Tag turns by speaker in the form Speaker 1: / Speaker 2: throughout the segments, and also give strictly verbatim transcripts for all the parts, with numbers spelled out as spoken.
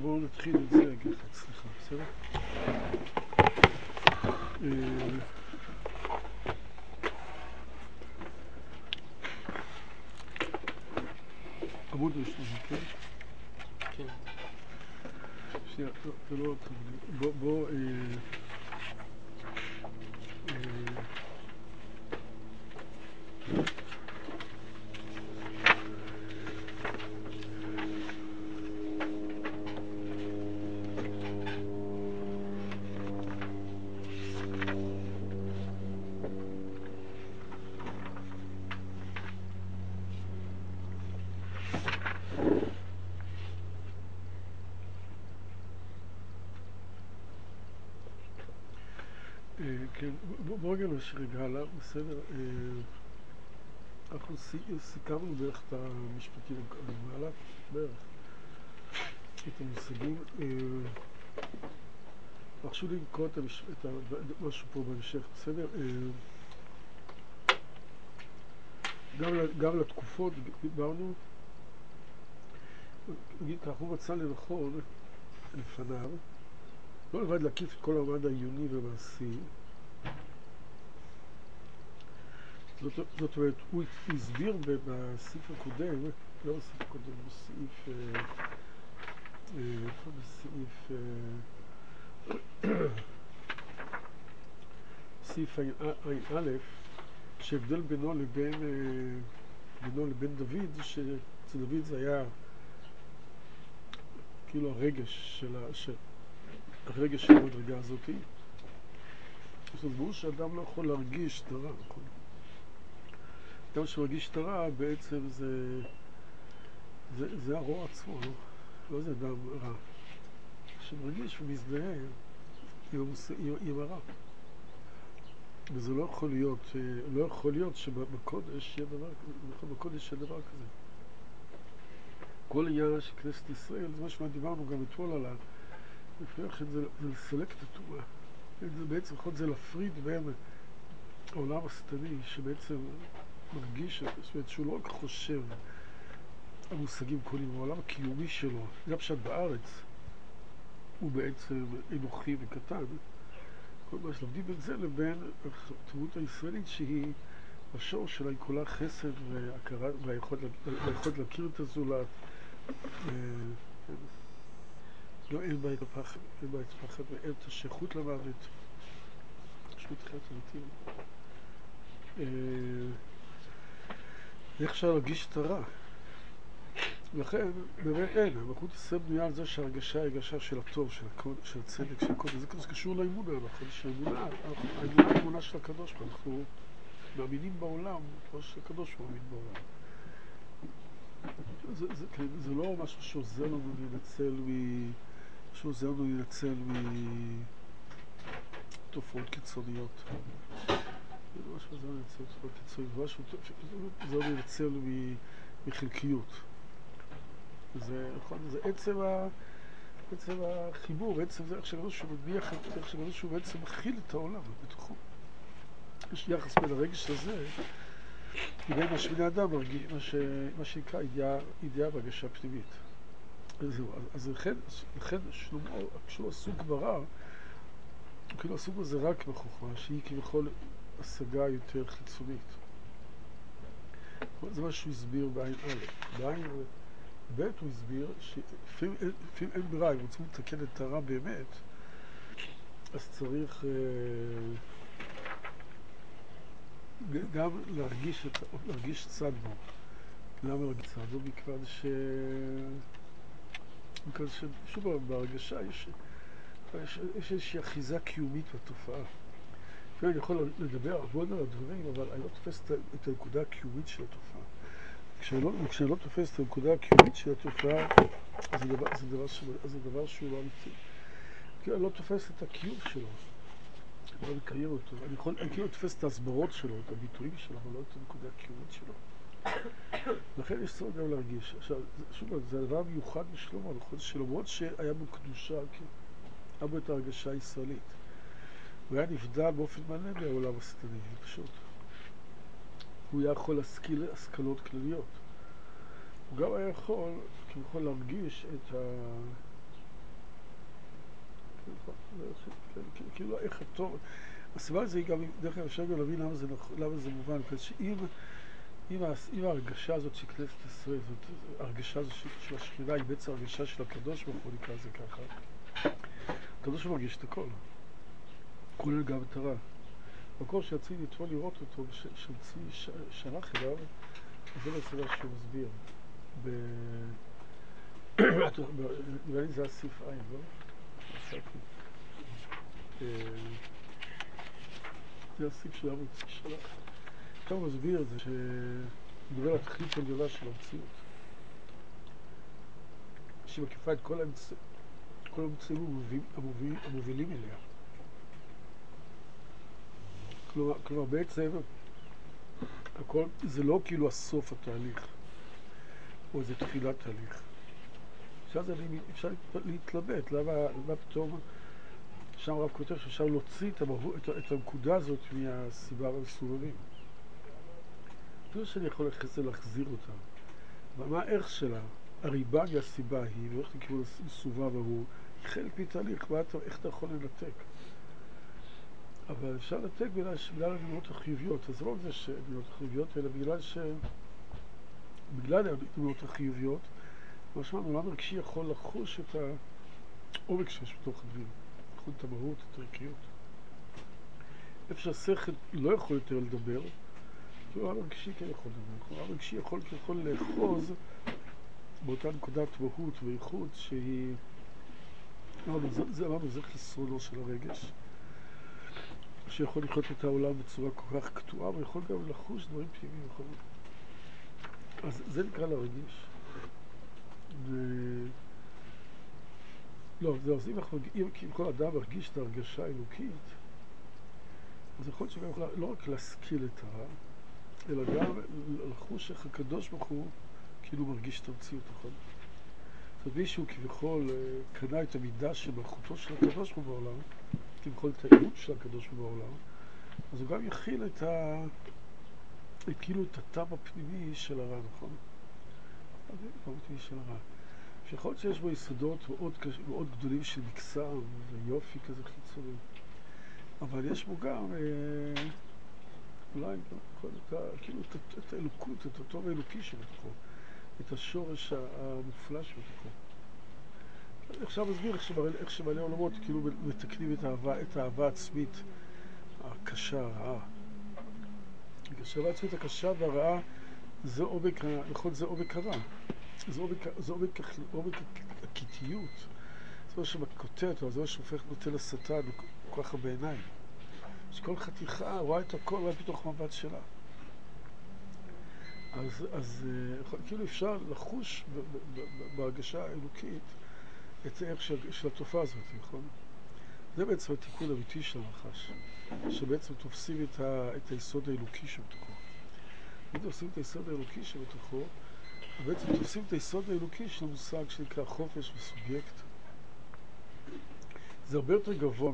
Speaker 1: בואו נתחיל את זה רגע אחד, סליחה, בסדר? עמוד ראשון, כן?
Speaker 2: כן.
Speaker 1: שנייה, זה לא טוב לי. בוא, בוא... כן, בואו רגע נמשיך רגע הלאה, בסדר? אנחנו סיכמנו בערך את המשפטים למעלה, בערך, את המושגים. הרשו לי לקרוא את משהו פה בהמשך, בסדר? גם לתקופות דיברנו, נגיד ככה, הוא מצא לנכון לפניו, לא לבד להקיף את כל המעמד העיוני והמעשי. זאת, זאת אומרת, הוא הסביר בסעיף הקודם, לא בסעיף הקודם, בסעיף, איפה בסעיף, סעיף עין א', שהבדל בינו לבין, בינו לבין דוד, שאצל דוד זה היה כאילו הרגש של, של הרגש של המדרגה הזאת. אז ברור שאדם לא יכול להרגיש את הרע, נכון? אדם שמרגיש את הרע בעצם זה, זה, זה הרוע עצמו, לא? לא זה אדם רע. שמרגיש ומזדהה עם, עם, עם הרע. וזה לא יכול להיות, לא יכול להיות שבקודש יהיה דבר, בקודש יהיה דבר כזה. כל העניין של כנסת ישראל, זה מה שדיברנו גם אתמול עליו, לפני זה, זה לסלק את הטומאה. זה בעצם יכול זה להפריד בין העולם השטני שבעצם מרגיש, זאת אומרת שהוא לא רק חושב על מושגים קונים, העולם הקיומי שלו, גם פשט בארץ, הוא בעצם אנוכי וקטן. כל מה שלומדים בין זה לבין התרבות הישראלית שהיא, השור שלה היא כולה חסד והכרה, והיכולת להכיר את הזולת. לא, אין בה את הפחד, אין בה את הפחד ואין את השייכות למוות. פשוט חטא אמיתי. איך אפשר להרגיש את הרע? לכן, באמת אין, המלכות ישראל בנויה על זה שההרגשה היא הרגשה של הטוב, של הקוד, של הצדק, של הקוד. זה קשור לאמונה, נכון? שהאמונה, האמונה היא אמונה של הקדוש ברוך הוא. אנחנו מאמינים בעולם, כמו שהקדוש ברוך הוא מאמין בעולם. זה, זה, זה לא משהו שעוזר לנו להינצל מ... שעוזר לנו להינצל מתופעות קיצוניות. זה לא משהו שעוזר לנו להינצל מתופעות קיצוניות, זה משהו שעוזר לנו להינצל מחלקיות. זה, נכון, זה עצם, ה, עצם החיבור, עצם זה איך שגדול שהוא מניח, איך שגדול שהוא בעצם מכיל את העולם בתוכו. יש יחס בין הרגש הזה, בין מה שבני אדם מרגיש, מה, ש, מה שנקרא ידיעה, ידיעה והרגשה פנימית. אז, אז לכן, לכן שלמה, כשהוא עסוק ברע, הוא כאילו עסוק בזה רק בחוכמה, שהיא כביכול השגה יותר חיצונית. זה מה שהוא הסביר בעין א'. בעין ב' הוא הסביר שלפעמים אין ברירה, אם רוצים לתקן את הרע באמת, אז צריך אה, גם להרגיש, את, להרגיש צד בו. למה להרגיש צד בו? מכיוון ש... מכיוון ששוב בהרגשה יש, יש, יש איזושהי אחיזה קיומית בתופעה. אני יכול לדבר הרבה על הדברים, אבל אני לא תופס את הנקודה הקיומית של התופעה. כשאני לא תופס את הנקודה הקיומית של התופעה, אז זה דבר, זה דבר, זה דבר שהוא לא אמיתי. כי אני לא תופס את הקיום שלו, אני לא מקיים אותו. אני יכול, אני כאילו תופס את ההסברות שלו, את הביטויים שלו, אבל לא את הנקודה הקיומית שלו. לכן יש צורך גם להרגיש. עכשיו, שוב, זה הדבר מיוחד בשלמה, נכון? שלמרות שהיה בו קדושה, היה בו את ההרגשה הישראלית. הוא היה נבדל באופן מלא מהעולם השטני, זה פשוט. הוא היה יכול להשכיל השכלות כלליות. הוא גם היה יכול, כביכול, להרגיש את, ה... נכון, כאילו איך הטוב, הסיבה לזה היא גם, דרך כלל אפשר גם להבין למה זה מובן, שאם אם ההרגשה הזאת של כנסת ישראל, זאת ההרגשה הזאת של השכינה היא בעצם הרגשה של הקדוש ברוך הוא, נקרא זה ככה, הקדוש הוא מרגיש את הכל, כולל גם את הרע. במקום שיצאתי אתמול לראות אותו, שיוציא שלח אליו, אז זה בעצם מה שהוא מסביר. נראה לי זה הסעיף עין, לא? זה הסעיף של ערוץ שלח. עכשיו הוא מסביר את זה, שמדבר על התכלית הגדולה של המציאות. שהיא מקיפה את כל האמצעים המובילים אליה. כלומר, כלומר, בעצם, הכל, זה לא כאילו הסוף התהליך, או איזה תחילת תהליך. עכשיו זה, אפשר להתלבט, למה, למה פתאום, שם רב כותב שאפשר להוציא את, המהות, את, את הנקודה הזאת מהסיבה והמסובבים. זה שאני יכול לחסר להחזיר אותה. אבל מה הערך שלה? הריבה מהסיבה היא, ואיך לכיוון הסובב ההוא, היא חלק מתהליך, אתה, איך אתה יכול לנתק? אבל אפשר לנתק בגלל, בגלל הדמיונות החיוביות, אז לא רק זה שהדמיונות החיוביות, אלא בגלל ש... בגלל הדמיונות החיוביות, משמע, העולם הרגשי יכול לחוש את העומק שיש בתוך הדברים, לחוש את המהות, את הערכיות. איפה שהשכל לא יכול יותר לדבר, כי העולם הרגשי כן יכול לדבר. העולם הרגשי יכול ככל לאחוז באותה נקודת מהות ואיכות שהיא... זה אמרנו, זה חסרונו של הרגש, שיכול לחיות את העולם בצורה כל כך קטועה, ויכול גם לחוש דברים פנימיים. אז זה נקרא להרגיש. ו... לא, זה אז אם, אם, אם כל אדם מרגיש את ההרגשה האלוקית, אז יכול להיות שגם לא רק להשכיל את הרע, אלא גם לחוש איך הקדוש ברוך הוא כאילו מרגיש את המציאות, נכון? זאת אומרת, מישהו כביכול קנה את המידה של מלכותו של הקדוש ברוך הוא בעולם, כביכול את האימות של הקדוש ברוך הוא בעולם, אז הוא גם יכיל את ה... את כאילו את הטעם הפנימי של הרע, נכון? זה הטעם הפנימי של הרע. שיכול להיות שיש בו יסודות מאוד, מאוד גדולים של מקסם ויופי כזה חיצוני. אבל יש בו גם, אה, אולי גם, את ה, כאילו את, את האלוקות, את הטוב האלוקי שבתוכו, את השורש המופלא שבתוכו. עכשיו מסביר איך, איך שבעלי עולמות כאילו מתקנים את האהבה, את האהבה העצמית הקשה, הרעה. האהבה העצמית הקשה והרעה זה עומק, נכון, זה עומק הרע. זה עומק, זה עומק, עומק הכיתיות. זה מה שמקוטט, זה מה שהופך נותן לשטן כל כך הרבה עיניים. שכל חתיכה רואה את הכל רק בתוך מבט שלה. אז, אז כאילו אפשר לחוש בהרגשה האלוקית את הערך של, של התופעה הזאת, נכון? זה בעצם התיקון האמיתי של הנחש, שבעצם תופסים את, ה, את היסוד האלוקי שבתוכו. אם תופסים את היסוד האלוקי שבתוכו, בעצם תופסים את היסוד האלוקי של המושג שנקרא חופש וסובייקט. זה הרבה יותר גבוה מ...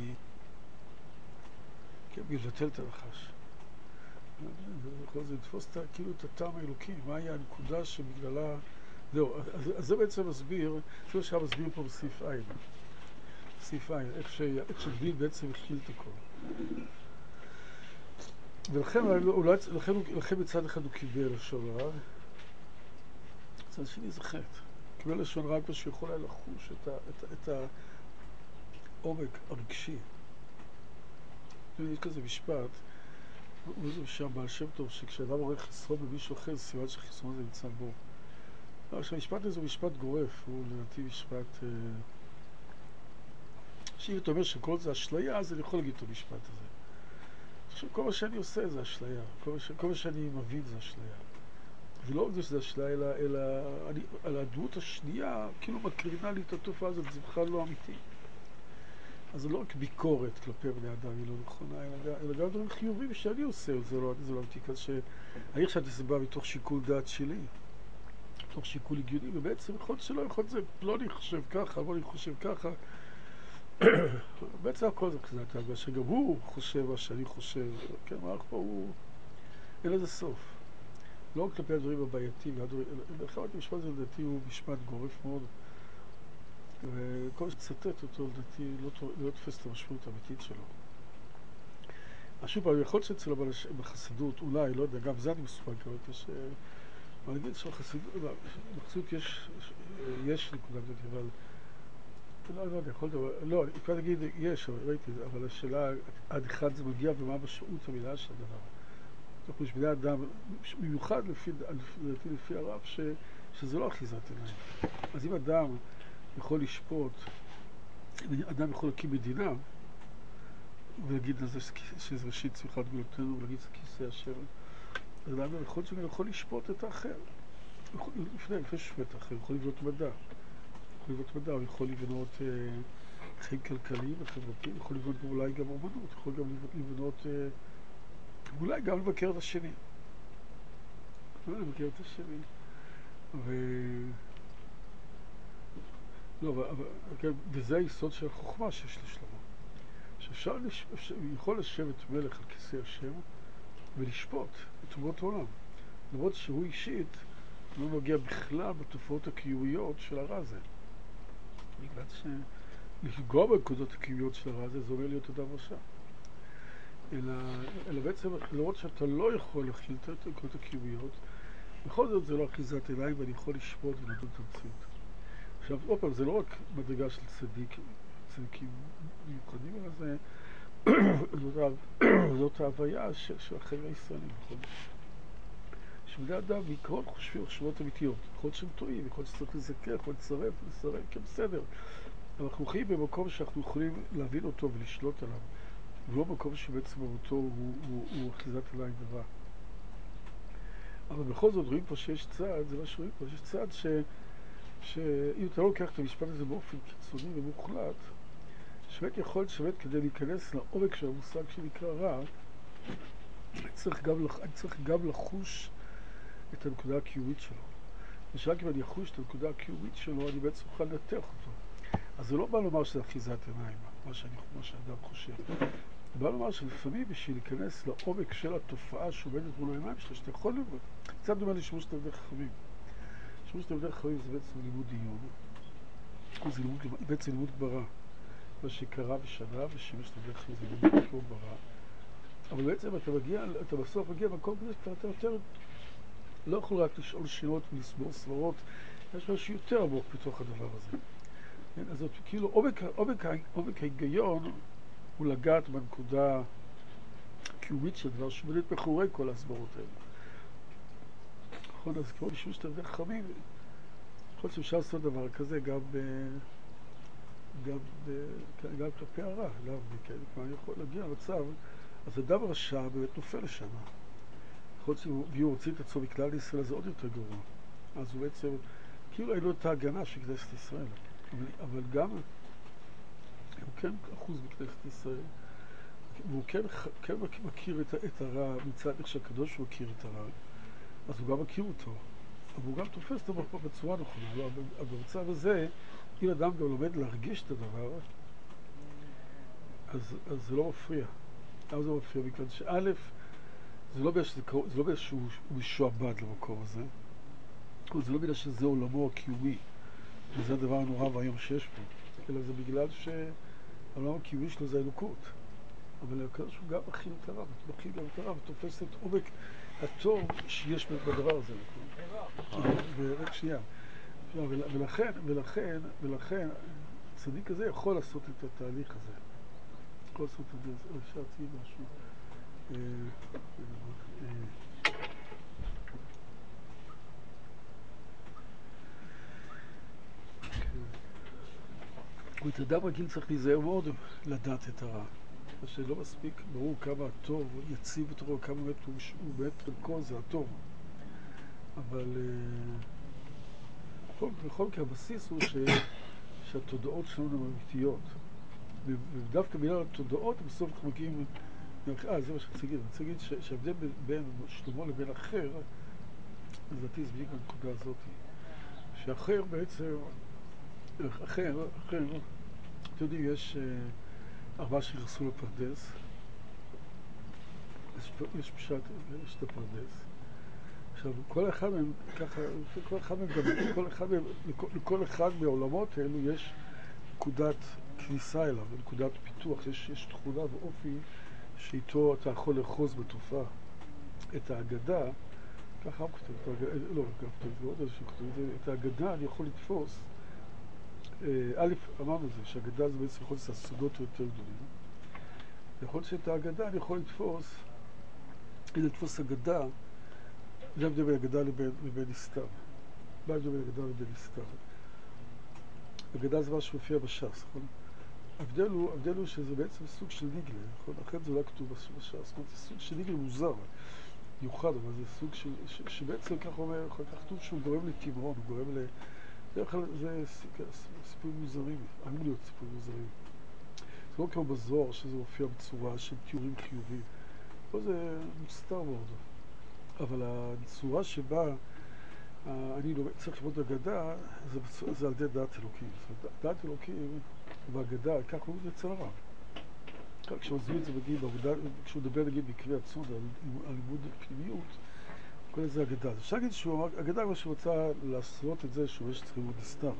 Speaker 1: כן, מלבטל את הנחש. זה לתפוס כאילו את הטעם האלוקי, מהי הנקודה שבגללה... זהו, אז, אז זה בעצם מסביר, זה מה שהיה מסביר פה בסעיף עין. בסעיף עין, איך שגליל בעצם הכיל את הכל. ולכן, אולי, לכן, לכן מצד אחד הוא קיבל לשון הרע, מצד שני זה חטא. קיבל לשון הרע כמו שיכול היה לחוש את, ה, את, את העומק הרגשי. יש כזה משפט, הוא זה שם בעל שם טוב, שכשאדם רואה חסרון במישהו אחר, זה סימן שחסרון זה נמצא בו. עכשיו, המשפט הזה הוא משפט גורף, הוא לדעתי משפט... שאם אתה אומר שכל זה אשליה, אז אני יכול להגיד את המשפט הזה. עכשיו, כל מה שאני עושה זה אשליה, כל מה, ש... כל מה שאני מבין זה אשליה. ולא רק זה שזה אשליה, אלא, אלא אני, על הדמות השנייה, כאילו מקרינה לי את התופעה הזאת, זה בכלל לא אמיתי. אז זה לא רק ביקורת כלפי בני אדם, היא לא נכונה, אלא, אלא גם דברים חיובים שאני עושה, זה לא, זה לא אמיתי, אז שאני חשבתי שזה בא מתוך שיקול דעת שלי, מתוך שיקול הגיוני, ובעצם יכול להיות שלא, יכול להיות זה, לא אני חושב ככה, לא אני חושב ככה, בעצם הכל זה כזה, אתה שגם הוא חושב מה שאני חושב, כן, מה פה הוא, אין לזה סוף. לא רק כלפי הדברים הבעייתיים, לכן המשפט הזה לדעתי הוא משפט גורף מאוד, וכל מי שצטט אותו, לדעתי, לא, לא תופס את המשמעות האמיתית שלו. אז שוב פעם, יכול להיות שאצל בחסידות, אולי, לא יודע, גם זה אני מסופק, אבל יש... אני אגיד שבחסידות, בחסידות יש, יש נקודה כזאת, אבל... לא, לא יודע, יכול להיות, לא, אני כבר אגיד, יש, ראיתי, אבל השאלה, עד אחד זה מגיע ומה המשמעות המילה של הדבר. אנחנו יש בני אדם, במיוחד לפי, לפי, לפי הרב, ש, שזה לא אחיזת עיניים. אז אם אדם יכול לשפוט, אדם יכול להקים מדינה, ולהגיד לזה שזה ראשית צמיחת גאולתנו, ולהגיד שזה כיסא השם, אז אדם יכול שגם יכול לשפוט את האחר. לפני, לפני ששפט האחר, יכול לבנות מדע. יכול לבנות מדע, הוא יכול לבנות אה, חיים כלכליים וחברתיים, יכול לבנות אולי גם אומנות, יכול גם לבנות, אה, אולי גם לבקר את השני. אולי לבקר את השני. ו... לא, אבל, אבל, וזה היסוד של החוכמה שיש לשלמה. שאפשר, לש... יכול לשבת מלך על כיסא השם ולשפוט את אומות העולם. למרות שהוא אישית לא נוגע בכלל בתופעות הקיומיות של הרע הזה. בגלל שלפגוע בנקודות הקיומיות של הרע הזה, זה אומר להיות אדם רשע. אלא, אלא בעצם, למרות שאתה לא יכול להכיל את הנקודות הקיומיות, בכל זאת זה לא אחיזת עיניים ואני יכול לשפוט ולדון את המציאות. עכשיו, עוד פעם, זה לא רק מדרגה של צדיק, צדיקים מיוחדים, אלא זה, זאת, זאת ההוויה של, של החיים הישראלים. שבני אדם בעיקרון חושבים חושבות אמיתיות. יכול להיות שהם טועים, יכול להיות שצריך לזכר, יכול להיות לצרף, לצרף, כן בסדר. אבל אנחנו חיים במקום שאנחנו יכולים להבין אותו ולשלוט עליו. ולא במקום שבעצם אותו הוא, הוא, הוא אחיזת עיניים ורע. אבל בכל זאת רואים פה שיש צעד, זה מה שרואים פה, שיש צעד ש... שאם אתה לא לוקח את המשפט הזה באופן קיצוני ומוחלט, שבאמת יכול להיות שבאמת כדי להיכנס לעומק של המושג שנקרא רע, אני צריך גם, אני צריך גם לחוש את הנקודה הקיומית שלו. ושרק אם אני אחוש את הנקודה הקיומית שלו, אני בעצם אוכל לנתח אותו. אז זה לא בא לומר שזה אחיזת עיניים, מה, שאני, מה שאדם חושב. זה בא לומר שלפעמים בשביל להיכנס לעומק של התופעה שעומדת מול העיניים שלו, שאתה יכול לראות. קצת דומה לשימוש תלמידי חכמים. שימוש תלמידי חכמים זה בעצם לימוד עיון. זה לימוד, בעצם לימוד גמרא. מה שקרה בשנה ושימוש תלמידי חכמים זה לימוד גמרא. אבל בעצם אתה מגיע, אתה בסוף מגיע במקום כזה שכבר אתה יותר לא יכול רק לשאול שאלות ולסבור סברות, יש משהו יותר עמוק בתוך הדבר הזה. אז זאת כאילו עומק, עומק, עומק ההיגיון הוא לגעת בנקודה הקיומית של דבר שעומדת מאחורי כל הסברות האלה. נכון, אז כמו בשביל שאתה יודע חכמים, יכול להיות שאפשר לעשות דבר כזה גם ב... גם ב... גם כלפי הרע, לא? וכמה אני יכול להגיע למצב, אז אדם רשע באמת נופל לשם. יכול להיות שהוא הוציא את עצמו מכלל ישראל, זה עוד יותר גרוע. אז הוא בעצם, כאילו אין לו את ההגנה של כנסת ישראל. אבל, אבל גם, הוא כן אחוז בכנסת ישראל, והוא כן, כן מכיר את, את הרע מצד איך שהקדוש הוא מכיר את הרע, אז הוא גם מכיר אותו. אבל הוא גם תופס אותו בצורה נכונה. אבל, אבל במצב הזה, אם אדם גם לומד להרגיש את הדבר, אז, אז זה לא מפריע. למה זה מפריע? בגלל שא', זה לא בגלל שהוא משועבד למקום הזה, זה לא בגלל שזה עולמו הקיומי, וזה הדבר הנורא והיום שיש פה, אלא זה בגלל שהעולם הקיומי שלו זה האלוקות. אבל הקדוש הוא גם מכיל את הרע, מכיל גם את הרע, ותופס את עומק הטוב שיש בדבר הזה. ורק שנייה. ולכן, ולכן, ולכן, הצדיק הזה יכול לעשות את התהליך הזה. יכול לעשות את זה, אפשר להציע משהו. את אדם רגיל צריך להיזהר מאוד לדעת את הרע. שלא מספיק ברור כמה הטוב יציב את הרע, כמה באמת הוא, הוא באמת חלקו זה הטוב. אבל בכל, בכל כך הבסיס הוא ש, שהתודעות שלנו הן אמיתיות. ודווקא בגלל התודעות בסוף אנחנו מגיעים... אה, זה מה שאני רוצה להגיד. אני רוצה להגיד שההבדל בין שלמה לבין אחר, אז לדעתי זה בדיוק בנקודה הזאת. שאחר בעצם, אחר, אחר, אתם יודעים, יש ארבעה שנכנסו לפרדס, יש פשט, יש את הפרדס. עכשיו, כל אחד מהם, ככה, כל אחד מהם, כל אחד מהם, לכל אחד מהעולמות האלו יש נקודת כניסה אליו, נקודת פיתוח, יש, יש תכונה ואופי שאיתו אתה יכול לאחוז בתופעה. את ההגדה, ככה הוא כותב, לא, לא, את ההגדה אני יכול לתפוס. א', אמרנו זה, שההגדה זה בעצם יכול להיות הסודות יותר גדולים. יכול להיות שאת ההגדה אני יכול לתפוס, אם לתפוס הגדה, זה הבדל בין הגדה לבין נסתר. מה הבדל בין הגדה לבין נסתר? הגדה זה מה שמופיע בש"ס, נכון? ההבדל הוא, ההבדל הוא שזה בעצם סוג של ניגלה, נכון? אחרת זה לא כתוב בש"ס, זאת אומרת, זה סוג של ניגלה מוזר, מיוחד, אבל זה סוג של, ש, שבעצם כך אומר, כך כתוב שהוא גורם לתמרון, הוא גורם ל... בדרך כלל זה סיפורים מוזרים, אמור להיות סיפורים מוזרים. זה לא כמו בזוהר, שזה מופיע בצורה של תיאורים חיוביים. פה זה מוסתר מאוד. אבל הצורה שבה אני לא צריך ללמוד אגדה, זה, זה על ידי דעת אלוקים. זאת אומרת, דעת אלוקים והאגדה, כך קוראים את זה אצל הרב. כשמסביר את זה בגיל, כשהוא מדבר נגיד בקרי הצוד על, על לימוד פנימיות, כל זה אגדה. אפשר להגיד שהוא אמר, אגדה מה שהוא רוצה לעשות את זה, שהוא אומר שצריך ללמוד נסתר.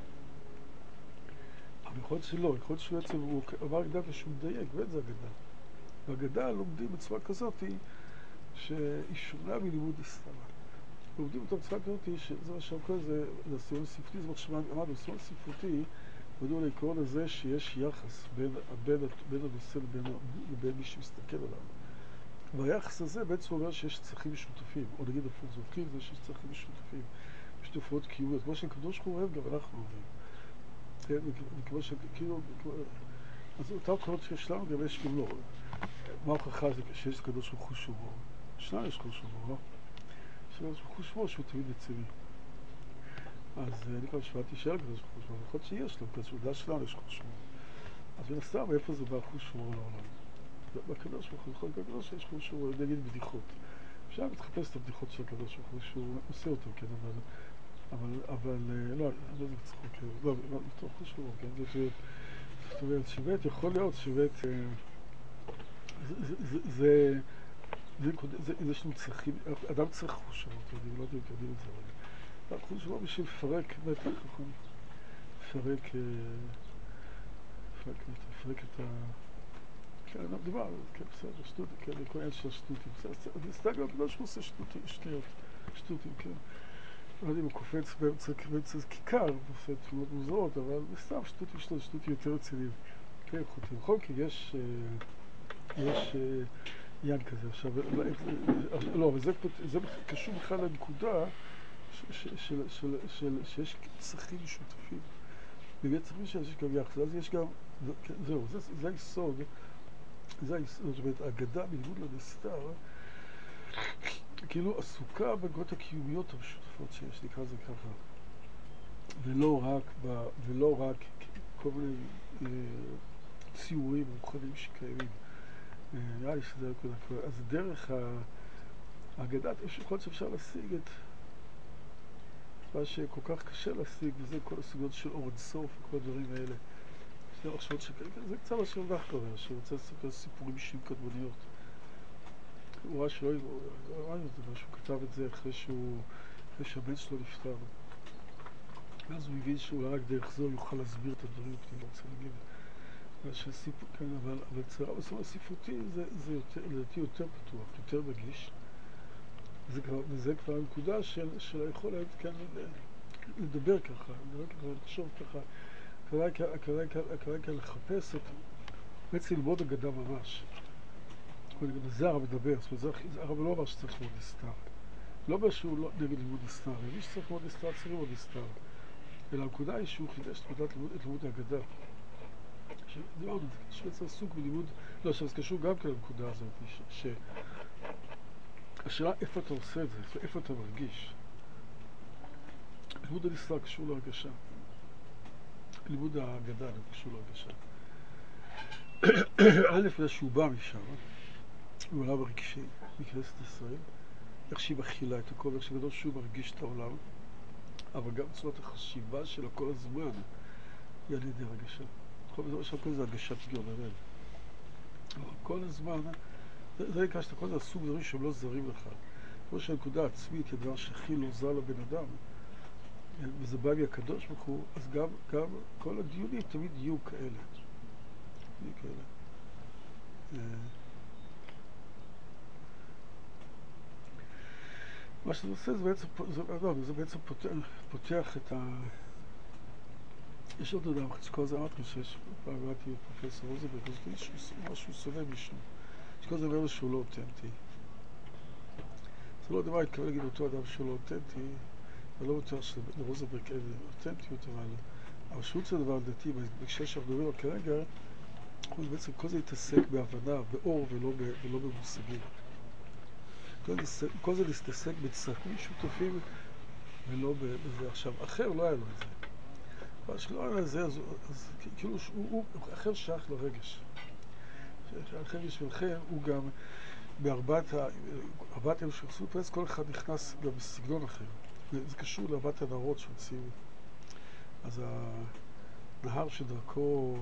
Speaker 1: אבל יכול להיות שלא, יכול להיות שבעצם הוא אמר אגדה ושהוא מדייק, ואין זה אגדה. באגדה לומדים בצורה כזאת שהיא שונה מלימוד נסתר. לומדים אותה בצורה כזאת שזה מה שאומר זה, זה הסיום הספרותי, זה מה שאמרנו, הסיום הספרותי בדיוק לעיקרון הזה שיש יחס בין, בין, בין הנושא לבין, לבין מי שמסתכל עליו. והיחס הזה בעצם אומר שיש צרכים משותפים, או נגיד הפוך, זה הופכים לזה שיש צרכים משותפים, יש תופעות קיומיות, כמו שהקדוש ברוך הוא אוהב, גם אנחנו אוהבים. וכמו שכאילו, אז אותם קולות שיש לנו, גם יש גם לא. מה ההוכחה זה שיש לקדוש ברוך הוא שומר? שניים יש חוש שומר, לא? יש לקדוש ברוך הוא שומר שהוא תמיד רציני. אז אני כבר שמעתי שאלה לקדוש ברוך הוא שומר, יכול להיות שיש לו, בגלל דעת שלנו יש חוש שומר. אז מן הסתם, מאיפה זה בא חוש שומר לעולם? בקדוש ברוך הוא, יכול להיות בקדוש שיש חוש שומר, נגיד בדיחות. אפשר להתחפש את הבדיחות של הקדוש ברוך הוא, שהוא עושה אותו, כן, אבל... אבל, אבל, לא, לא זה בצחוק, לא, בתוך חוש שומר, כן, זאת אומרת, שבט יכול להיות, שבט... זה... יש לנו צרכים, אדם צריך חוש שומר, אני לא יודע אם תרדים את זה, אבל... חוש שומר בשביל לפרק מתח, נכון? לפרק... לפרק את ה... כן, אני מדבר, כן, בסדר, שטותי, כן, כל עניין של שטותי, בסדר, אני סתם גם לא שהוא עושה שטויות, שטותי, כן. לא יודע אם הוא קופץ באמצע כיכר, עושה תמונות מוזרות, אבל סתם שטותי ושטותי, שטותי יותר רציניים. כן, חוטים. בכל כי יש... יש עניין כזה. עכשיו, לא, אבל זה קשור בכלל לנקודה שיש צרכים משותפים. בגלל צרכים שיש גם יחס, אז יש גם... זהו, זה היסוד. זה היסוד, זאת אומרת, האגדה בניגוד לנסתר, כאילו עסוקה בנקודות הקיומיות המשותפות שיש, נקרא זה ככה. ולא רק, ב, ולא רק כל מיני אה, ציורים מוכנים שקיימים. נראה לי שזה נקודה כבר. אז דרך האגדה, יכול להיות שאפשר להשיג את מה שכל כך קשה להשיג, וזה כל הסוגיות של אור אינסוף וכל הדברים האלה. זה מחשבות שכאלה, זה קצת מה שהולך אומר, שרוצה לספר סיפורים אישיים קדמוניות. הוא ראה שלא, הוא ראה את זה, שהוא כתב את זה אחרי שהוא, אחרי שהבן שלו נפטר. ואז הוא הבין שאולי רק דרך זה הוא יוכל להסביר את הדברים, אני לא רוצה להגיד. שהסיפור, כן, אבל, אבל צרה, בסופו הספרותי זה, זה יותר, לדעתי יותר פתוח, יותר נגיש. וזה כבר, וזה כבר הנקודה של, של היכולת, כן, לדבר ככה, לדבר ככה, לחשוב ככה. כרגע לחפש את... בעצם ללמוד אגדה ממש. זה הרב מדבר, זאת אומרת, הרב לא אמר שצריך ללמוד נסתר. לא אומר שהוא לא נגד לימוד נסתר, מי שצריך ללמוד נסתר צריך ללמוד נסתר. אלא הנקודה היא שהוא חידש את לימוד האגדה. דיברנו, שבעצם עסוק בלימוד... לא, עכשיו זה קשור גם כן לנקודה הזאת, השאלה איפה אתה עושה את זה, איפה אתה מרגיש. לימוד הנסתר קשור להרגשה. לימוד האגדה הוא קשור להרגשה. א', זה שהוא בא משם, הוא עלה ברגשי מכנסת ישראל, איך שהיא מכילה את הכל, איך שגדול שהוא מרגיש את העולם, אבל גם צורת החשיבה שלו כל הזמן היא על ידי הרגשה. כל הזמן שהכל זה הרגשת גאונרל. כל הזמן, זה נקרא שאתה כל זה הסוג דברים שהם לא זרים לך. כמו שהנקודה העצמית היא הדבר שהכי לא זר לבן אדם, וזה בא מהקדוש ברוך הוא, אז גם, גם כל הדיונים תמיד יהיו כאלה. יהיו כאלה. מה שזה עושה זה בעצם, זה, לא, זה בעצם פותח, פותח את ה... יש עוד אדם, שכל זה אמרתי שיש, פעם אמרתי פרופסור רוזנברג, אז יש משהו סובב מישהו, שכל זה אומר שהוא לא אותנטי. זה לא דבר, התכוון להגיד אותו אדם שהוא לא אותנטי, אני לא בטוח שלרוזנברג אין אותנטיות, אבל המשמעות של דבר לדעתי, בהקשר שאנחנו מדברים על כרגע, הוא בעצם כל זה להתעסק בהבנה, באור ולא, ולא במושגים. כל זה להתעסק בצרכים שותפים ולא בזה. עכשיו, אחר לא היה לו את זה. אבל שלא היה לו את זה, אז, אז כאילו הוא, הוא אחר שייך לרגש. אחר בשבילכם הוא גם בארבעת ה... ארבעת אלו שחסו פרס, כל אחד נכנס גם בסגנון אחר. זה קשור לארבעת הנהרות שהוציאו. אז הנהר שדרכו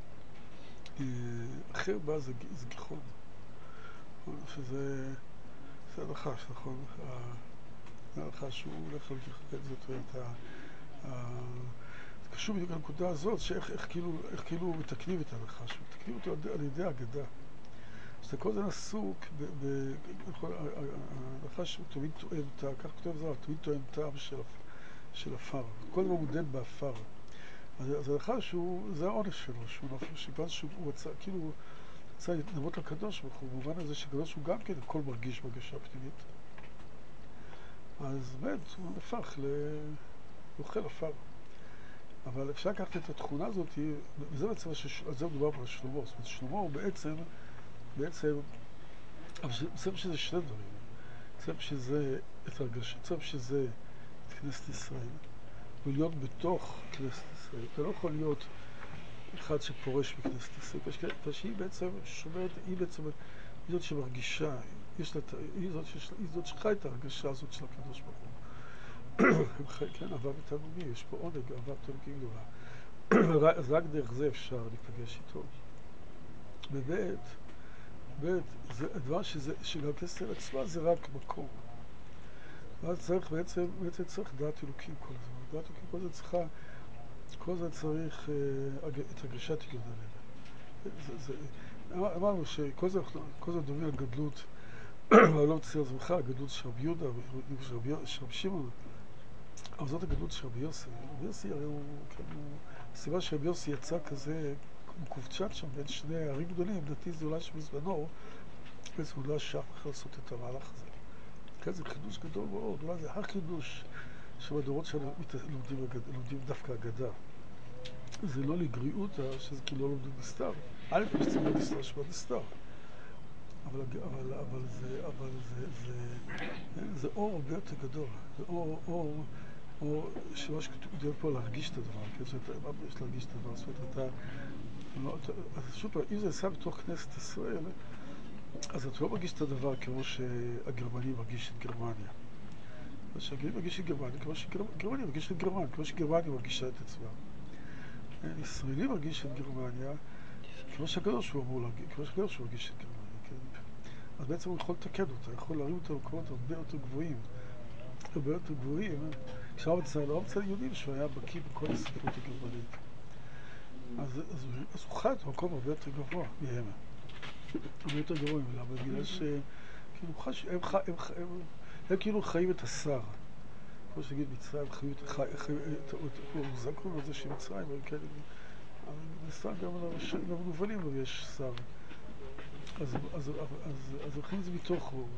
Speaker 1: אחר בא זה, זה גיחון. שזה... זה הנחש, נכון? זה הנחש שהוא הולך על גיחון, זאת אומרת, זה קשור בדיוק לנקודה הזאת, שאיך איך כאילו, איך כאילו מתקנים את הנחש, מתקנים אותו על ידי אגדה. אז כל זה עסוק, הנחש הוא תמיד טועם טעם, כך כותב זה, תמיד טועם טעם של אפר, כל דבר מודד באפר. אז הנחש הוא, זה העונש שלו, שהוא נופל, שכיוון שהוא רצה, כאילו הוא רצה להתנבות לקדוש ברוך הוא, במובן הזה שקדוש הוא גם כן הכל מרגיש ברגשה פנימית. אז באמת הוא הפך לאוכל אפר. אבל אפשר לקחת את התכונה הזאת, וזה בעצם, על זה מדובר על שלמה. זאת אומרת, שלמה הוא בעצם, בעצם, אבל בסדר שזה שני דברים. בסדר שזה את הרגשה, בסדר שזה את כנסת ישראל, ולהיות בתוך כנסת ישראל. אתה לא יכול להיות אחד שפורש מכנסת ישראל, כשהיא בעצם שומרת, היא בעצם, היא זאת שמרגישה, יש לה, היא זאת, היא זאת שחי את הרגשה הזאת של הקדוש ברוך הוא. כן, אהבה ותענוגים, יש פה עונג, אהבה ותענוגים גדולה. אז רק דרך זה אפשר להיפגש איתו. בבית, בית, זה הדבר שזה, שגם כנסת עצמה זה רק מקום. ואז צריך בעצם, בעצם צריך דעת אלוקים כל הזמן. דעת אלוקים כל זה צריכה, כל זה צריך אה, את הרגשת יגוד הלב. אמרנו שכל זה, כל זה דומה הגדלות, אבל לא מציע זמך, הגדלות של רבי יהודה, של רבי שמעון. אבל זאת הגדלות של רבי יוסי. רבי יוסי הרי הוא, כאילו, הסיבה שרבי יוסי יצא כזה מקובצ'ת שם בין שני ערים גדולים, לדעתי זה אולי שבזמנו, בעצם הוא לא השאר בכלל לעשות את המהלך הזה. כן, זה חידוש גדול מאוד, אולי זה החידוש שבדורות שלנו לומדים, לומדים דווקא אגדה. זה לא לגריעותא, שזה כאילו לא לומדים נסתר. א' יש ציבור נסתר שבא נסתר. אבל, אבל, אבל זה, אבל זה, זה, זה אור הרבה יותר גדול. זה אור, אור, או שמה שכתוב פה להרגיש את הדבר, כן? זאת אומרת, מה יש להרגיש את הדבר? זאת אומרת, אתה... אז שוב פעם, אם זה נעשה בתוך כנסת ישראל, אז אתה לא מרגיש את הדבר כמו שהגרמני מרגיש את גרמניה. אז שהגרמני מרגיש את גרמניה, כמו שגרמניה מרגיש את גרמניה, כמו שגרמניה מרגישה את עצמה. ישראלי מרגיש את גרמניה, כמו שהקדוש הוא אמור להרגיש, כמו שהקדוש הוא מרגיש את גרמניה, כן? אז בעצם הוא יכול לתקן אותה, יכול להרים אותה למקומות הרבה יותר גבוהים. הרבה יותר גבוהים, כשהרב צה"ל, הרב צה"ל יודעים שהוא היה בקיא בכל הספרות הגרמנית. אז, אז, אז הוא חי את המקום הרבה יותר גבוה מהם. הרבה יותר גבוה מהם, למה? בגלל שכאילו חש, הם, הם, הם, הם, הם כאילו חיים את השר. כמו שנגיד מצרים, חיים את, חי, חי, את, הוא זקון הזה של מצרים, אבל כן, נסתם גם למנוולים לו יש שר. אז, אז, אז, אז הולכים את זה מתוך הוא.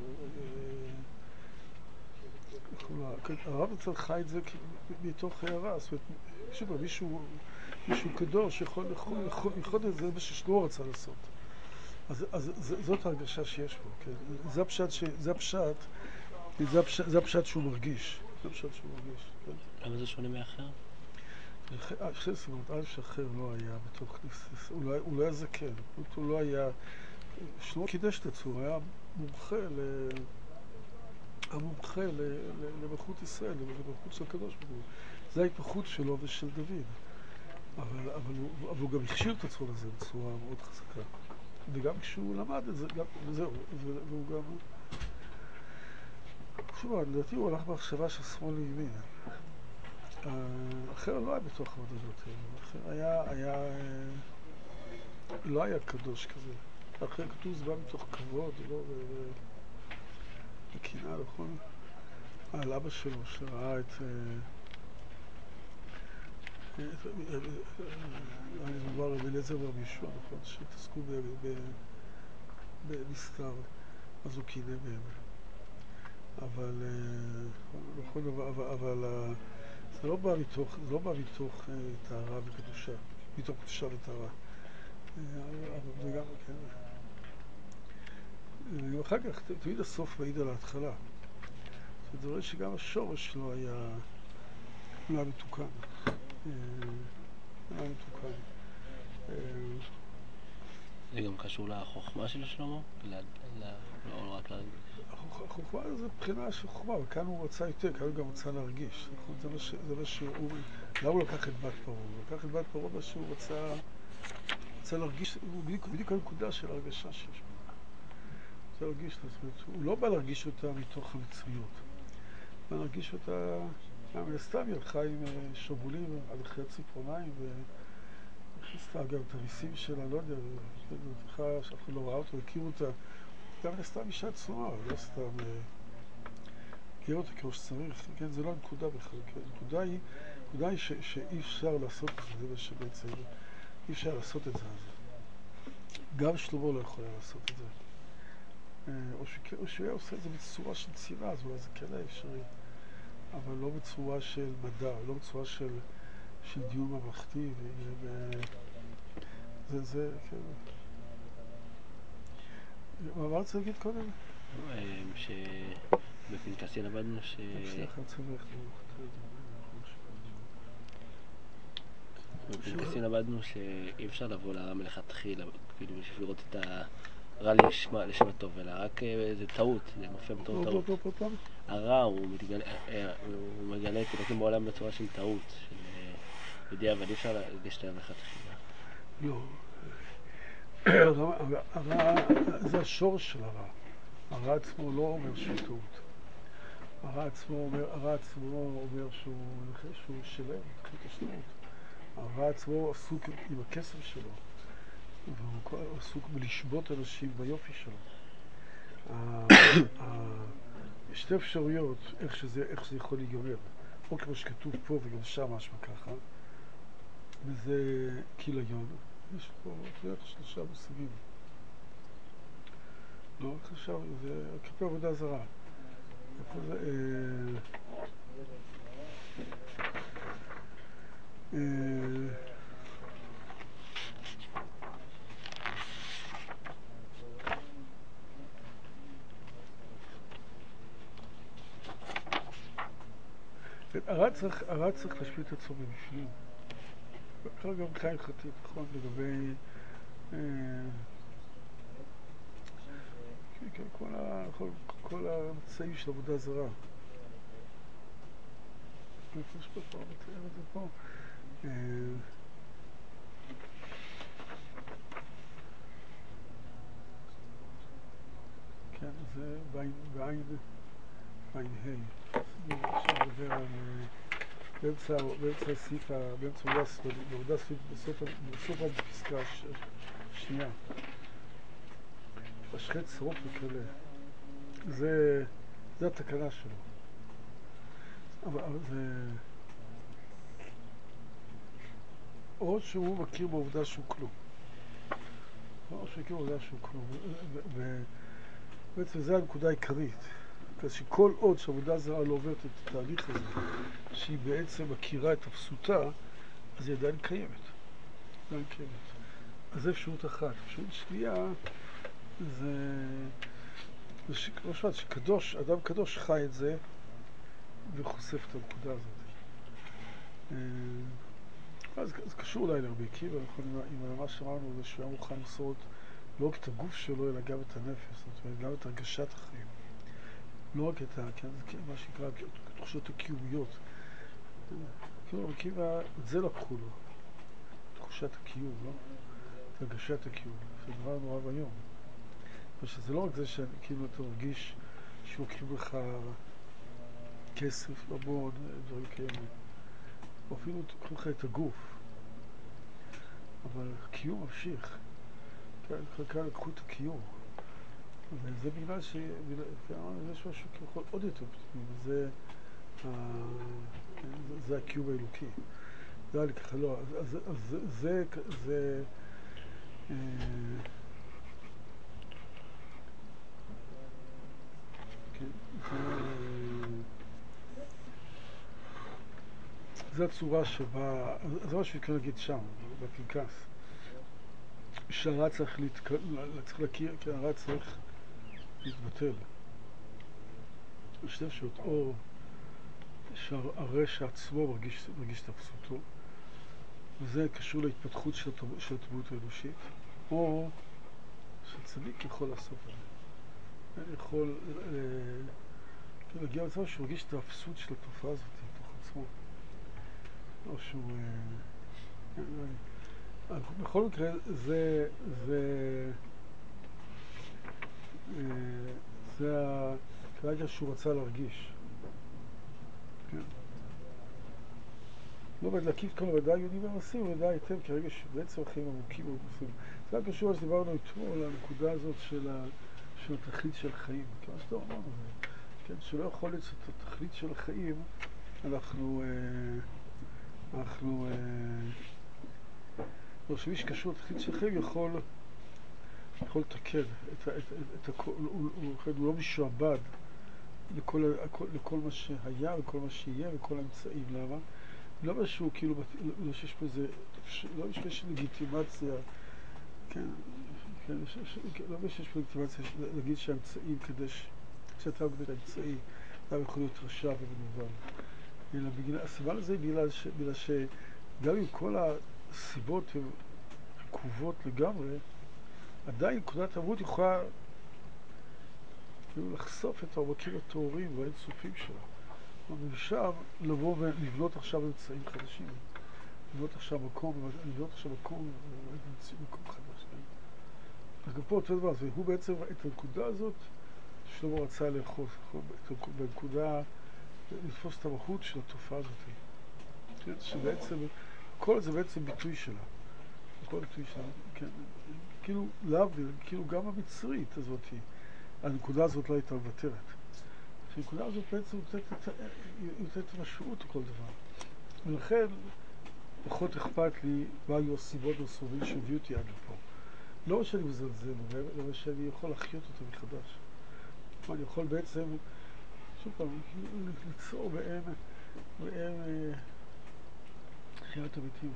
Speaker 1: הרב צריך חי את זה מתוך הערה, זאת אומרת, שוב, מישהו, מישהו קדוש יכול ללכות את זה בששלו רצה לעשות. אז, אז זאת ההרגשה שיש פה, כן? זה הפשט, ש, זה הפשט, זה הפשט, זה הפשט שהוא מרגיש. זה הפשט שהוא מרגיש, כן?
Speaker 2: למה זה שונה מאחר?
Speaker 1: שתי סיבות, א' שאחר לא היה בתוך כנסת, אולי, אולי היה זקן, הוא לא היה, שלמה קידש את עצמו, הוא היה מומחה ל... המומחה למלכות ישראל, למלכות של הקדוש ברוך הוא. זה ההתמחות שלו ושל דוד. אבל, אבל, הוא, אבל הוא גם הכשיר את עצמו לזה בצורה מאוד חזקה. וגם כשהוא למד את זה, גם, וזהו, והוא גם... שוב, לדעתי הוא הלך בהחשבה של שמאל לימין. אחר לא היה בתוך עבודת זאתי, אחר היה, היה, לא היה קדוש כזה. אחר כתוב זה בא מתוך כבוד, לא בקנאה, נכון? על אבא שלו שראה את... אני מדבר רבי אליעזר ורבי יהושע, נכון? שהתעסקו בנסתר, אז הוא קינא בהם. אבל, נכון, אבל זה לא בא מתוך, זה לא בא מתוך טהרה וקדושה, מתוך קדושה וטהרה. אבל זה גם, כן. וגם אחר כך, תמיד הסוף מעיד על ההתחלה. זה רואה שגם השורש לא היה, לא היה מתוקן. לא היה מתוקן.
Speaker 2: זה גם קשור לחוכמה של שלמה? לא רק להרגיש.
Speaker 1: החוכמה זה בחינה של חוכמה, וכאן הוא רצה יותר, כאן הוא גם רצה להרגיש. זה מה שהוא... למה הוא לקח את בת פרעה? הוא לקח את בת פרעה מה שהוא רצה... רצה להרגיש, הוא בדיוק הנקודה של הרגשה שיש בו. רצה להרגיש, זאת אומרת, הוא לא בא להרגיש אותה מתוך המצויות. הוא בא להרגיש אותה... מן הסתם היא הלכה עם שרוולים עד אחרי הציפורניים, והכניסה גם את הריסים שלה, לא יודע, זו שאף אחד לא ראה אותה, הכירו אותה. גם מן הסתם אישה צנועה, לא סתם... הכיר אותה כמו שצריך, כן, זה לא הנקודה בכלל, כן, הנקודה היא, הנקודה היא ש, שאי אפשר לעשות את זה, זה מה שבעצם, אי אפשר לעשות את זה, גם שלמה לא יכול לעשות את זה, או, ש, או שהוא היה עושה את זה בצורה של צירה, אז אולי זה כן היה אפשרי, אבל לא בצורה של מדע, לא בצורה של, של דיון ממלכתי, ו, זה, זה, כן. מה רצית להגיד קודם?
Speaker 2: שבפנקסי למדנו ש... בפנקסי למדנו שאי אפשר לבוא לרע מלכתחילה, כאילו בשביל לראות את הרע לשם הטוב, אלא רק זה טעות, זה מופיע בתור טעות. הרע הוא מגלה את אלוקים בעולם בצורה של טעות, של ידיעה, אבל אי אפשר להשתלם מלכתחילה.
Speaker 1: לא. הרע, זה השורש של הרע. הרע עצמו לא אומר שהוא טעות. הרע עצמו אומר, הרע עצמו אומר שהוא, שהוא שלם, תחילת השלמות. הרע עצמו עסוק עם הכסף שלו, והוא עסוק בלשבות אנשים ביופי שלו. יש שתי אפשרויות איך שזה, איך שזה יכול להיגמר. או כמו שכתוב פה וגם שם משמע ככה, וזה כיליון. יש פה בערך שלושה מושגים. לא, עכשיו זה כלפי עבודה זרה. איפה זה? אה... אה... הרע צריך, הרע צריך להשפיע את עצמו בבפנים. ככה גם מבחינה הלכתית, נכון, לגבי כל, ה, כל, כל המצעים של עבודה זרה. יש פה פה, מתאר את זה פה. כן, זה בעין, בעין, בעין ה'. עכשיו מדבר על... באמצע, באמצע הסעיף, באמצע עבודה סביב, בסוף הפסקה השנייה. השחט שרוף וכאלה. זה, זה התקנה שלו. אבל, אבל זה... או שהוא מכיר בעובדה שהוא כלום. או שהוא מכיר בעובדה שהוא כלום. ובעצם זה הנקודה העיקרית. אז שכל עוד שעבודה זרה לא עוברת את התהליך הזה, שהיא בעצם מכירה את הפסוטה, אז היא עדיין קיימת. עדיין קיימת. אז זה אפשרות אחת. אפשרות שנייה, זה... זה כמו שפעת, שקדוש, אדם קדוש חי את זה וחושף את הנקודה הזאת. אז זה קשור אולי להרבה עקיבא, עם מה שאמרנו, זה שהוא היה מוכן למסור לא רק את הגוף שלו, אלא גם את הנפש, זאת אומרת, גם את הרגשת החיים. לא רק את ה... כן, זה מה שנקרא תחושות הקיומיות. כאילו, עקיבא, את זה לקחו לו. תחושת הקיום, לא? את הרגשת הקיום. זה דבר נורא ביום. שזה לא רק זה שכאילו אתה מרגיש שהוא כאילו לך כסף, ממון, דברים כאלה. או אפילו תקחו לך את הגוף, אבל הקיום ממשיך. כאן לקחו את הקיום, וזה בגלל ש... יש משהו ככל עוד יותר פתאום, זה זה הקיום האלוקי. זה היה לי ככה, לא, אז זה, זה, זה הצורה שבה, זה מה שכאן להגיד שם, בפנקס. שהרע צריך להכיר, כי הרע צריך להתבטל. שתי אפשרות, או שהרשע עצמו מרגיש, מרגיש את אפסותו, וזה קשור להתפתחות של התרבות האנושית, או שצדיק יכול לעשות את זה. יכול להגיע למצב שהוא מרגיש את האפסות של התופעה הזאת בתוך עצמו. או שהוא... בכל מקרה, זה... זה... זה כרגע שהוא רצה להרגיש. כן. לא להקיף כל הוודאי יהודים ומעשים, ודאי היטב כרגע שבעצם החיים עמוקים ומוסים. זה היה קשור שדיברנו אתמול, הנקודה הזאת של, ה... של התכלית של החיים. כמו שאתה אומר, זה, כן, שלא יכול להיות שאת התכלית של החיים אנחנו... אנחנו... לא, שמי שקשור לתכלית של החיים יכול... יכול לתקן את, את, את, את הכל, הוא, הוא, הוא לא משועבד לכל, לכל מה שהיה וכל מה שיהיה וכל האמצעים. למה? לא משהו כאילו, לא שיש פה איזה, לא שיש לגיטימציה, כן, כן, לא שיש פה לגיטימציה להגיד שהאמצעים כדי שאתה מגדל את האמצעי, אתה יכול להיות רשע ומנוול. אלא בגלל, הסיבה לזה היא בגלל, ש, בגלל שגם עם כל הסיבות הן עקובות לגמרי, עדיין נקודת המהות יכולה לחשוף את העומקים הטהורים והאינסופיים שלה. ומשם לבוא ולבנות עכשיו אמצעים חדשים. לבנות עכשיו מקום, לבנות עכשיו מקום, מקום חדש. אז גם פה אותו דבר, והוא בעצם את הנקודה הזאת שלמה רצה לאחוז, בנקודה, לתפוס את המהות של התופעה הזאת. שבעצם, כל זה בעצם ביטוי שלה. כל ביטוי שלה, כן. כאילו, להבדיל, כאילו גם המצרית הזאת, הנקודה הזאת לא הייתה מוותרת. הנקודה הזאת בעצם נותנת משמעות לכל דבר. ולכן, פחות אכפת לי מה היו הסיבות והסובבים שהביאו אותי עד לפה. לא שאני מזלזל, אבל שאני יכול לחיות אותו מחדש. אני יכול בעצם, שוב פעם, ליצור בהם, בהם חיית המתים.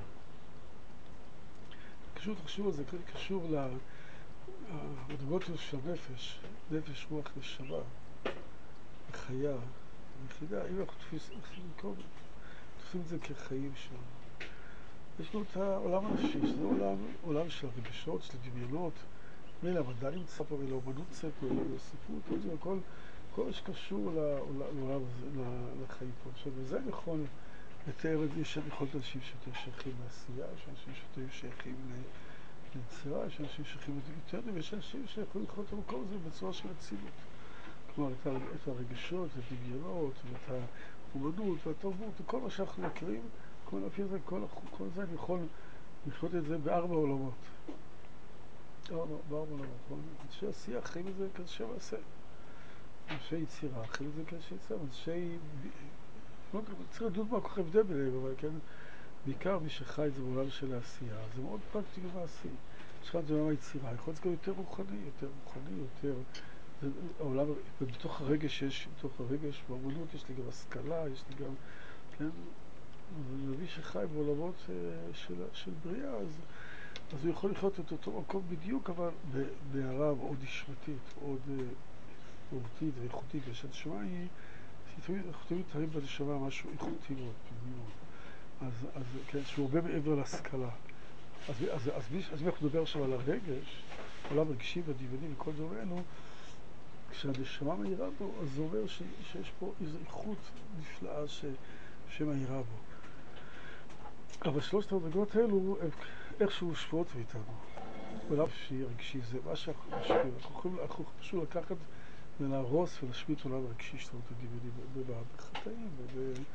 Speaker 1: קשור, תחשוב על זה, קשור לדרגות של הנפש, נפש, רוח, נשמה, חיה, יחידה. אם אנחנו תופסים את זה כחיים שלנו. יש לנו את העולם הנפשי, שזה עולם, עולם של הרגשות, של הדמיונות, מילה, המדע נמצא פה, מילה, אומנות נמצא פה, מילה, ספרות, כל, כל מה שקשור לעולם הזה, לחיים פה. עכשיו, וזה אני יכול לתאר את זה, יש יכול להיות אנשים שיותר שייכים לעשייה, יש אנשים שיותר שייכים ליצירה, יש אנשים שייכים לדיגיטליה, ויש אנשים שיכולים לקרוא את המקום הזה בצורה של אצילות. כלומר, את, את הרגשות, את הדמיונות, ואת האומנות, והתרבות, וכל מה שאנחנו מכירים, כל, זה, כל, כל זה אני יכול לחיות את זה בארבע עולמות. בארבע, בארבע עולמות. אנשי עשייה חיים את זה כאנשי מעשה. אנשי יצירה חיים את זה כאנשי יצירה. אנשי... לא צריך לדעות מה כל כך הבדל ביניהם, אבל כן, בעיקר מי שחי את זה בעולם של העשייה, זה מאוד פרקטי ומעשי. שחי את זה בעולם היצירה, יכול להיות גם יותר רוחני, יותר רוחני, יותר... זה, העולם, ובתוך הרגש יש, בתוך הרגש, באמנות יש לי גם השכלה, יש לי גם, כן, ומי שחי בעולמות של, של בריאה, אז, אז הוא יכול לחיות את אותו מקום בדיוק, אבל בהערה מאוד נשמתית, מאוד מהותית ואיכותית, ושהנשמה היא, אנחנו תמיד תרים בנשמה משהו איכותי מאוד, פנימי מאוד. אז, אז כן, שהוא הרבה מעבר להשכלה. אז, אז, אז, אז מי אנחנו נדבר עכשיו על הרגש, עולם רגשי והדמיוני וכל דברים האלו, כשהנשמה מהירה בו, אז זה אומר ש, שיש פה איזו איכות נפלאה ש, שמהירה בו. אבל שלושת הדרגות האלו, הם איכשהו משפיעות מאיתנו. עולם רגשי זה מה שאנחנו משפיעים. אנחנו יכולים, אנחנו פשוט לקחת ולהרוס ולהשמיט עולם רגשי שלנו את הדמיוני בחטאים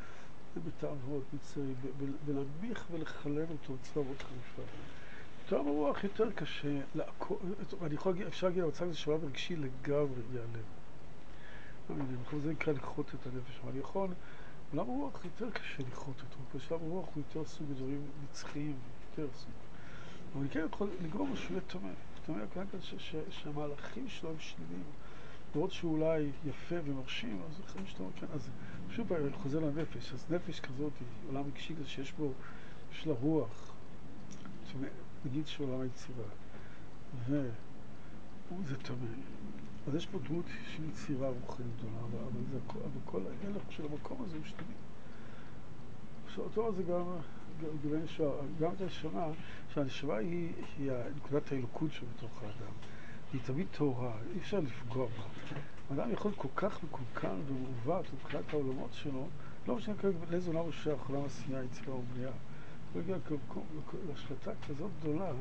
Speaker 1: בתאוות, בצערים, ולהנמיך ולחלל אותו בצורה מאוד חריפה. טעם הרוח יותר קשה לעקור, אני יכול להגיד, אפשר להגיד, המצב הזה שלב רגשי לגמרי ייעלם. במקום זה נקרא לכרות את הנפש, אבל אני יכול, עולם הרוח יותר קשה לכרות אותו, כי שלב הרוח הוא יותר סוג דברים נצחיים, יותר סוג. אבל אני כן יכול לגרום משהו יהיה טמא. טמא כאן כאן שהמהלכים שלו הם שלמים. למרות שהוא אולי יפה ומרשים, אז זה חיים שלו, כן, אז שוב אני חוזר לנפש, אז נפש כזאת, עולם רגשי כזה שיש בו, יש לה רוח, נגיד שהוא עולם היצירה, וזה טמא. אז יש פה דמות של יצירה רוחנית גדולה, אבל, זה, אבל כל ההלך של המקום הזה הוא שלמי. אותו הזה גם, גם, גם את הנשמה, שהנשמה היא, היא נקודת האלוקות שבתוך האדם. היא תמיד טהורה, אי אפשר לפגוע בה. האדם יכול כל כך מקולקל ומעוות מבחינת העולמות שלו, לא משנה לאיזה עולם הוא שייך, עולם עשייה, יצירה ובנייה. הוא הגיע להשלטה כזאת גדולה,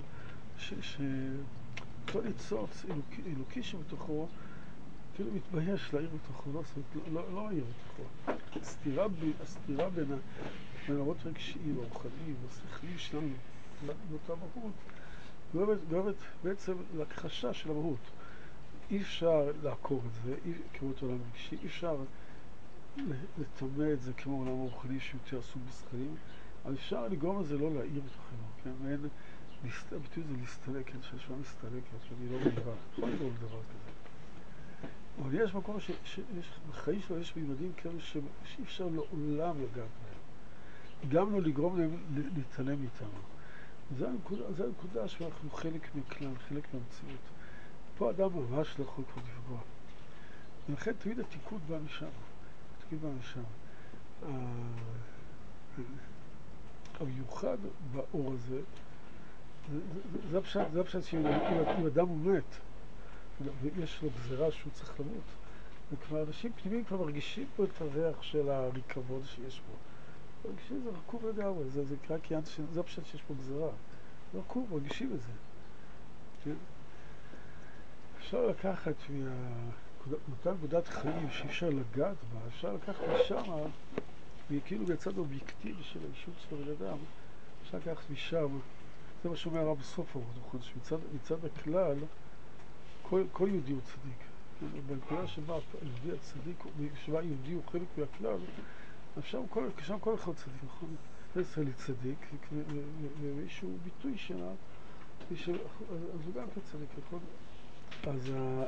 Speaker 1: שכל ניצוץ אלוקי, אלוקי שבתוכו, כאילו מתבייש להעיר בתוכו, לא, לא, לא העיר בתוכו. הסתירה, הסתירה בין העולמות הרגשיים, הרוחניים, השכליים שלנו, באותה מהות, גורמת בעצם להכחשה של המהות. אי אפשר לעקור את זה, כמו את העולם הרגשי, אי אפשר לטמא את זה כמו עולם הרוחני שיותר סוג בשכלים, אבל אפשר לגרום לזה לא להעיר בתוכנו, כן? ואין, הביטוי זה להסתלק, כן? שהשוואה מסתלקת, שאני לא מגיבה, יכול לגרום לדבר כזה. אבל יש מקום שבחיים שלו יש מימדים כאלה שאי אפשר לעולם לגעת בהם. גם לא לגרום להם להתעלם איתנו. זו הנקודה, זו הנקודה שאנחנו חלק מכלל, חלק מהמציאות. פה אדם ממש לא יכול כבר לפגוע. ולכן תמיד התיקון בא משם. התיקון בא משם. המיוחד באור הזה, זה הפשט, זה הפשט שאם אדם הוא מת, ויש לו גזירה שהוא צריך למות, וכבר אנשים פנימיים כבר מרגישים פה את הריח של הריקבון שיש פה. מרגישים זה רקוב לגמרי, זה נקרא קיאנט, זה הפשט שיש פה גזירה. זה רקוב, מרגישים את זה. כן? אפשר לקחת מאותה נקודת חיים שאי אפשר לגעת בה, אפשר לקחת משם, וכאילו בצד אובייקטיבי של האישות של הבן אדם, אפשר לקחת משם, זה מה שאומר הרב בסוף הרוח, שמצד הכלל, כל, כל יהודי הוא צדיק. בנקודה שבה יהודי הצדיק, שבה יהודי הוא חלק מהכלל, שם כל, שם כל אחד צדיק, נכון? זה ישראלי צדיק, ואיזשהו ביטוי שלה, אז הוא גם כצדיק, נכון? אז ה...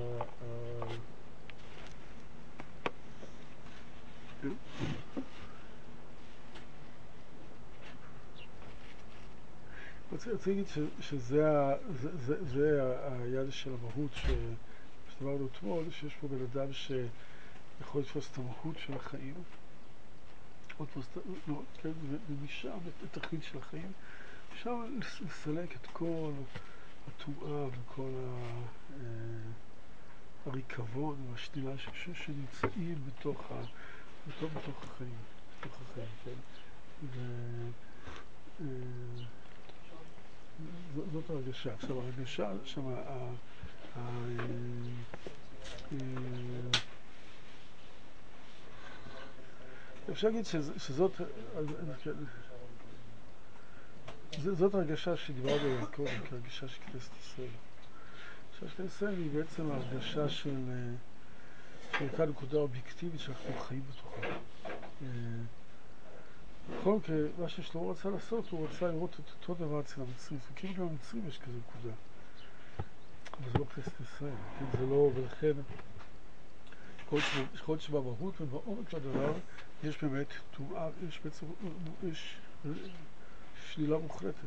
Speaker 1: אני רוצה להגיד שזה היד של המהות שדיברנו אתמול, שיש פה בן אדם שיכול לתפוס את המהות של החיים, ומשם את התכלית של החיים, אפשר לסלק את כל הטומאה וכל הריקבון והשתילה שנמצאים בתוך החיים, בתוך החיים, כן? זאת הרגשה. עכשיו, הרגשה שם, אפשר להגיד שזאת, זאת הרגשה שדיברנו עליה קודם, כהרגשה של כנסת ישראל. כנסת ישראל היא בעצם הרגשה של אותה נקודה אובייקטיבית שאנחנו חיים בתוכה. בכל מקרה, מה ששלמה רצה לעשות, הוא רצה לראות את אותו דבר אצל המצרים. וכאילו גם במצרים יש כזה נקודה. אבל זה לא כנסת ישראל, כן? זה לא, ולכן, יכול להיות שבמהות ובעומק הדבר, יש באמת טומאה, יש בעצם, יש שלילה מוחלטת.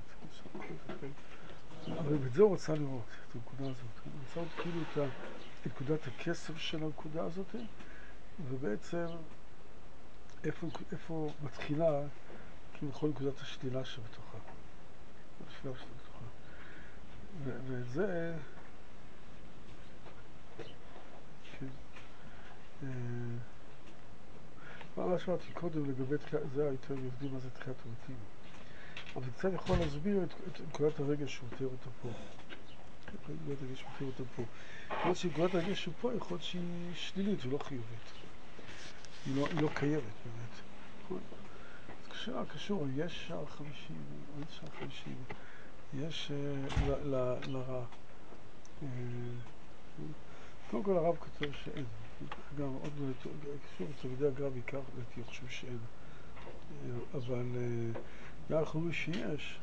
Speaker 1: אבל את זה הוא רצה לראות, את הנקודה הזאת. הוא רצה לראות כאילו את נקודת הכסף של הנקודה הזאת, ובעצם איפה, איפה מתחילה כאילו בכל נקודת השלילה שבתוכה. השלילה שבתוכה. ואת זה... כן. מה שאמרתי קודם לגבי, זה היותר יודעים מה זה תחיית המתים. אבל זה קצת יכול להסביר את, את נקודת הרגש שהוא תיאר אותה פה. נקודת הרגש שהוא תיאר אותה פה. יכול שנקודת הרגש שהוא פה יכול שהיא שלילית ולא חיובית. היא לא, היא לא קיימת באמת. שאלה קשור, יש שער חמישי, אין שער חמישי, יש לרע. קודם כל הרב כתוב שאין. גם עוד קשור, תלמידי הגר"א בעיקר, אני חושב שאין. אבל גם אנחנו אומרים שיש.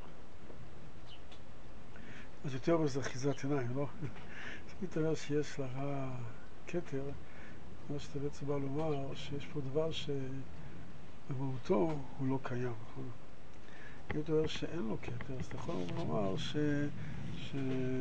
Speaker 1: אז יותר מזה אחיזת עיניים, לא? זה מתאר שיש לרע כתר, מה שאתה בעצם בא לומר, שיש פה דבר שבמהותו הוא לא קיים, נכון? אם אתה אומר שאין לו כתר, אז אתה יכול לומר ש... ש...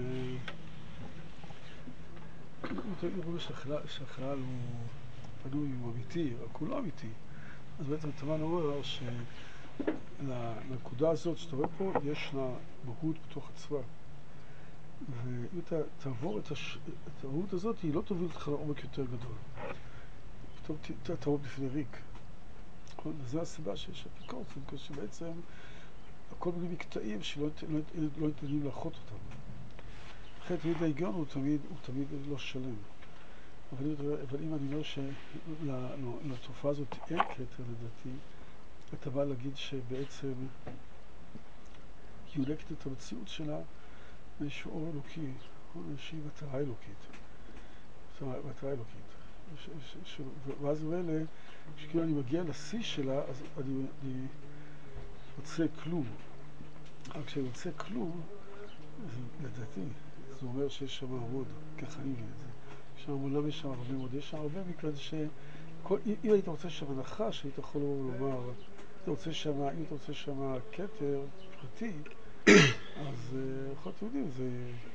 Speaker 1: אם אתה אומר שהחלל הוא פנוי, הוא אמיתי, רק הוא לא אמיתי, אז בעצם אתה בא לומר שלנקודה הזאת שאתה רואה פה, יש לה מהות בתוך עצמה. ואם אתה תעבור את המהות הזאת, היא לא תוביל אותך לעומק יותר גדול. פתאום אתה תעבור בפני ריק. וזו הסיבה שיש אפיקורסים, שבעצם הכל מיני מקטעים שלא ניתנים לאחות אותם. לכן תמיד ההיגיון הוא תמיד, הוא תמיד לא שלם. אבל, אבל אם אני אומר שלתופעה הזאת אין כתר לדעתי, אתה בא להגיד שבעצם היא הולקת את המציאות שלה איזשהו אור אלוקי, איזושהי מטרה אלוקית. מטרה אלוקית. ואז אלה, כשכאילו אני מגיע לשיא שלה, אז אני, אני רוצה כלום. רק כשאני רוצה כלום, לדעתי, זה אומר שיש שם עבוד, ככה אני מבין את זה. יש שם עמולה, יש שם הרבה מאוד, יש שם הרבה מכאן ש... כל, אם היית רוצה שם נחש, היית יכול לומר, אתה רוצה שם, אם אתה רוצה שם כתר פרטי, אז יכול להיות יודעים, זה...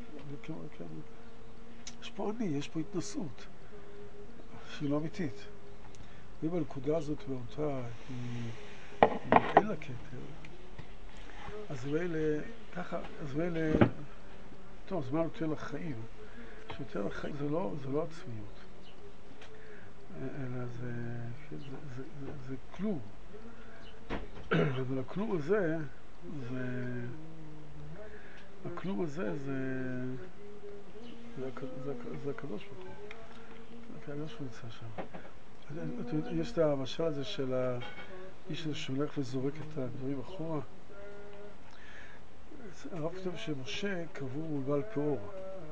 Speaker 1: יש פה אני, יש פה התנסות, שהיא לא אמיתית. ואם הנקודה הזאת באותה היא אין לה כתר, אז ואלה, ככה, אז ואלה, טוב, זמן יותר לחיים. שיותר לחיים זה לא, זה לא עצמיות. אלא זה, זה, זה, זה, זה כלום. אבל הכלום הזה, זה, הכלום הזה זה, זה, זה, זה הקדוש ברוך הוא. הקדוש ברוך הוא נמצא שם. יש את המשל הזה של האיש הזה שהולך וזורק את הדברים אחורה. הרב כתוב שמשה קבור מול בעל פאור.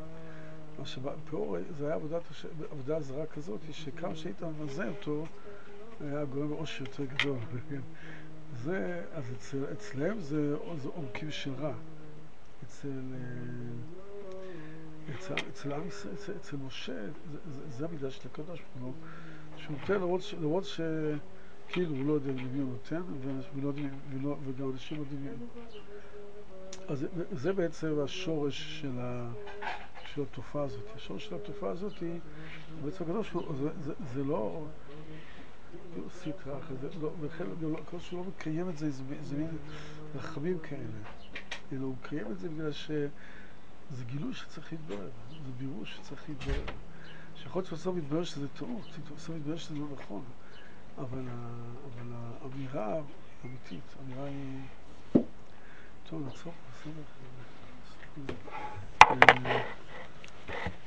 Speaker 1: פאור זה היה עבודת, עבודה זרה כזאת, שכמה שהיית מבזה אותו, היה גורם באושר יותר גדול. זה, אז אצל, אצלם זה, זה עומקים של רע. אצל, אצל, אצל, אצל, אצל, אצל משה, זה, זה, זה המידה של הקדוש ברוך הוא, שהוא נותן לראות שכאילו הוא לא יודע למי הוא נותן, ולא, ולא, וגם אנשים יודעים. אז זה, זה בעצם השורש של ה... של התופעה הזאת. השורש של התופעה הזאת היא בעצם הקדוש ברוך הוא, זה, זה, זה לא סטרה, זה לא, וכן, הקדוש שהוא לא מקיים את זה, זה, זה מין רחמים כאלה, אלא הוא מקיים את זה בגלל שזה גילוי שצריך להתברר, זה בירור שצריך להתברר. שיכול להיות שבסוף מתברר שזה טעות, בסוף מתברר שזה לא נכון, אבל, אבל האמירה היא אמיתית, האמירה היא... טוב, נעצור, בסדר.